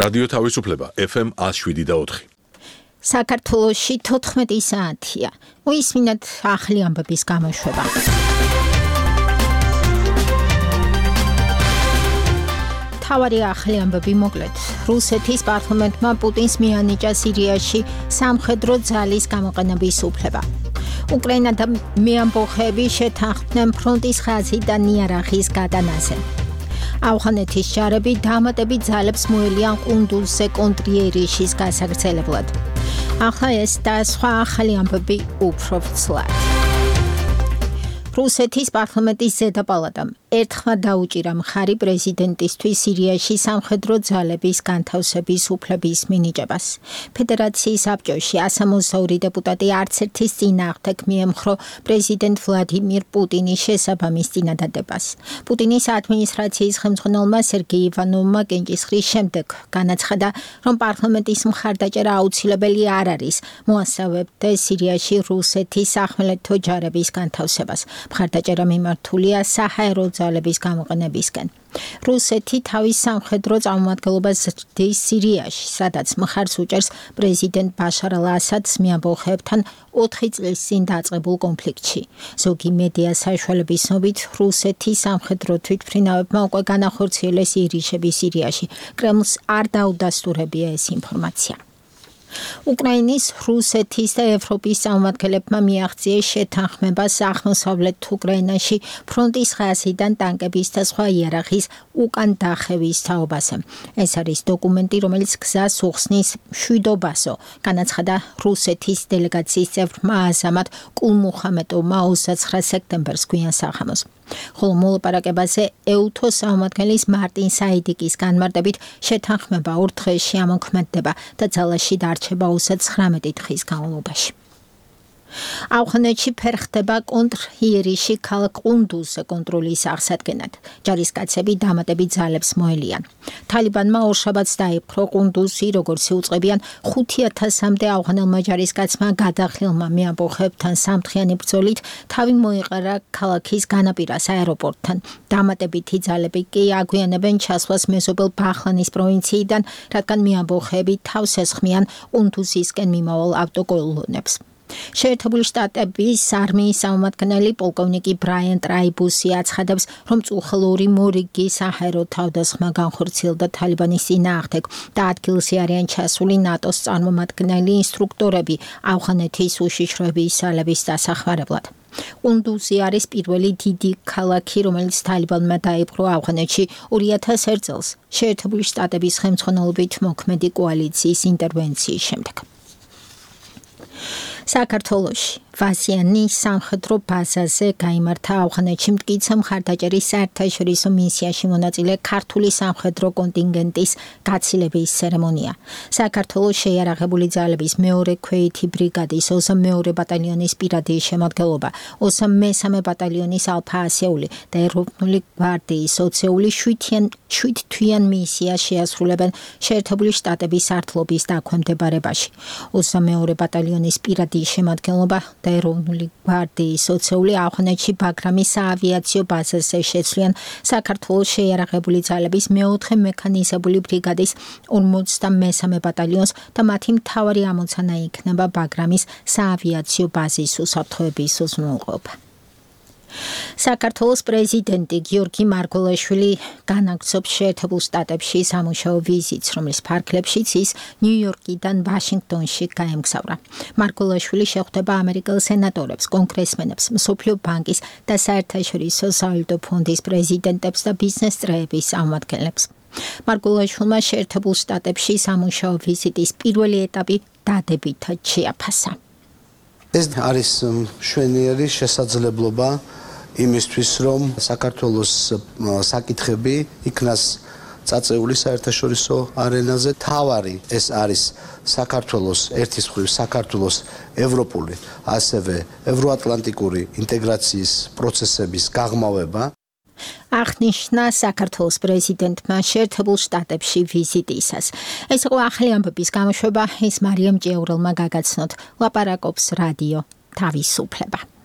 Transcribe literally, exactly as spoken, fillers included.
რადიო თავისუფლება F M one oh seven და four. საქართველოში თოთხმეტი საათია. მოისმინეთ ახალი ამბების გამოშვება. თავარი ახალი ამბები მოკლედ. რუსეთის პარლამენტმა პუტინს მიანიჭა სირიაში სამხედრო ძალის გამოყენების უფლება. უკრაინა და მეამბოხეები შეთანხმდნენ ფრონტის ხაზიდან იარაღის გადანაზე. ავღანეთის ჯარები დამატებით ძალებს მოელიან ყუნდულზე კონტრიერიშის გასაგრძელებლად. ახლა ეს და სხვა ახალი ამბები უფრო ცლად. რუსეთის პარლამენტის ზედა პალატამ ერთხმად დაუჭირა მხარი პრეზიდენტისთვის სირიაში სამხედრო ძალების განთავსების უფლების მინიჭებას. ფედერაციის საბჭოში one sixty-two დეპუტატი არც ერთის წინააღმდეგ მიემხრო პრეზიდენტ ვლადიმირ პუტინის შესაბამის წინადადებას. პუტინის ადმინისტრაციის ხელმძღვანელმა სერგეი ივანოვმა კენჭისყრის შემდეგ განაცხადა, რომ პარლამენტის მხარდაჭერა აუცილებელი არ არის მოასწავებდეს სირიაში რუსეთის სახმელეთო ჯარების განთავსებას. მხარდაჭერა მიმართულია საჰაერო ძალების გამოყენებისკენ. რუსეთი თავის სამხედრო წარმომადგენლობას ზრდის სირიაში, სადაც მხარს უჭერს პრეზიდენტ ბაშარ ალ-ასადს მეამბოხეებთან ოთხი წლის წინ დაწყებულ კონფლიქტში. ზოგი მედია საშუალების ცნობით, რუსეთის სამხედრო თვითმფრინავებმა უკვე განახორციელეს ირიშები სირიაში. კრემლს არ დაუდასტურებია ეს ინფორმაცია. უკრაინის, რუსეთის და ევროპის წარმომადგენლებმა მიაღწიეს შეთანხმებას აღმოსავლეთ უკრაინაში ფრონტის ხაზიდან ტანკების და სხვა იარაღის უკან დახევის თაობაზე. ეს არის დოკუმენტი, რომელიც გზას უხსნის მშვიდობასო, განაცხადა რუსეთის დელეგაციის წევრმა აზამატ კულმუხამედოვმა ოცდათვრამეტ სექტემბერს გვიან საღამოს. ხოლო მოლაპარაკებაზე ეუთოს წარმომადგენლის მარტინ საიდიკის განმარტებით შეთანხმება ორ დღეში ამოქმედდება და ძალაში დარჩება ოცდათვრამეტი დღის განმავლობაში. ავღანეთში ფერხდება კონტრიერიში ქალაქ ყუნდულზე კონტროლის აღსადგენად. ჯარისკაცები დამატებით ძალებს მოელიან. თალიბანმა ორშაბათს დაიპყრო ყუნდულში, როგორც იუწყებიან ხუთი ათასამდე ავღანელმა ჯარისკაცმა გადახილმა მეამბოხეებთან სამდღიანი ბრძოლით თავი მოიყარა ქალაქის განაპირას აეროპორტთან. დამატებითი ძალები კი აგვიანებენ ჩასვლას მეზობელ ბაჰლანის პროვინციიდან, რადგან მეამბოხეები თავს ესხმიან ყუნდულისკენ მიმავალ ავტოკოლონებს. შეერთებული შტატების არმიის წარმომადგენელი პოლკოვნიკი ბრაიან ტრაიბუსი აცხადებს, რომ წუხლური მორიგი საჰაერო თავდასხმა განხორციელდა თალიბანის წინააღმდეგ და ადგილზე არიან ჩასული ნატოს წარმომადგენელი ინსტრუქტორები ავღანეთის უშიშროების ძალების დასახმარებლად. ყუნდულზი არის პირველი დიდი ქალაქი, რომელიც თალიბანმა დაიპყრო ავღანეთში ორი ათას ერთ წელს შეერთებული შტატების ხელმძღვანელობით მოქმედი კოალიციის ინტერვენციის შემდეგ. საქართველოში ვაზიანის სამხედრო ბაზაზე გაიმართა ავღანეთში მტკიცე მხარდაჭერის საერთაშორისო მისიაში მონაწილე ქართული სამხედრო კონტინგენტის გაცილების ცერემონია. საქართველოს შეიარაღებული ძალების მეორე ქვეითი ბრიგადის ოცდამეორე მეორე ბატალიონის პირადი შემადგენლობა, ოცდამესამე მესამე ბატალიონის ალფა ასეული და ეროვნული გვარდიის ოცეული შვიდ თვიან მისიას შეასრულებენ შეერთებული შტატების სარდლობის დაქვემდებარებაში. ოცდამეორე მეორე ბატალიონის პირადი შემადგენლობა და ეროვნული გვარდიის ოცეული ავღანეთში ბაგრამის საავიაციო ბაზაზე შეცვლიან საქართველოს შეიარაღებული ძალების მეოთხე მექანიზებული ბრიგადის ორმოცდამესამე ბატალიონს და მათი მთავარი ამოცანა იქნება ბაგრამის საავიაციო ბაზის უსაფრთხოების უზრუნველყოფა. საქართველოს პრეზიდენტი გიორგი მარგველაშვილი განაგრძობს შეერთებულ შტატებში სამუშაო ვიზიტს, რომლის ფარგლებშიც ის ნიუ-იორკიდან ვაშინგტონში გაემგზავრა. მარგველაშვილი შეხვდება ამერიკელ სენატორებს, კონგრესმენებს, მსოფლიო ბანკის და საერთაშორისო სავალუტო ფონდის პრეზიდენტებს და ბიზნეს წრეების წარმომადგენლებს. მარგველაშვილმა შეერთებულ შტატებში სამუშაო ვიზიტის პირველი ეტაპი დადებითად შეაფასა. ეს არის მშვენიერი შესაძლებლობა იმისთვის, რომ საქართველოს საკითხები იქნას წაწეული საერთაშორისო არენაზე. თავარი ეს არის საქართველოს ერთის მხრივ საქართველოს ევროპული, ასევე ევროატლანტიკური ინტეგრაციის პროცესების გაღრმავება. აღნიშნა საქართველოს პრეზიდენტმა შეერთებულ შტატებში ვიზიტისას. ეს იყო ახალი ამბების გამოშვება, ის მარიამ ჭიაურელმა გაგაცნოთ. ლაპარაკობს რადიო თავისუფლება.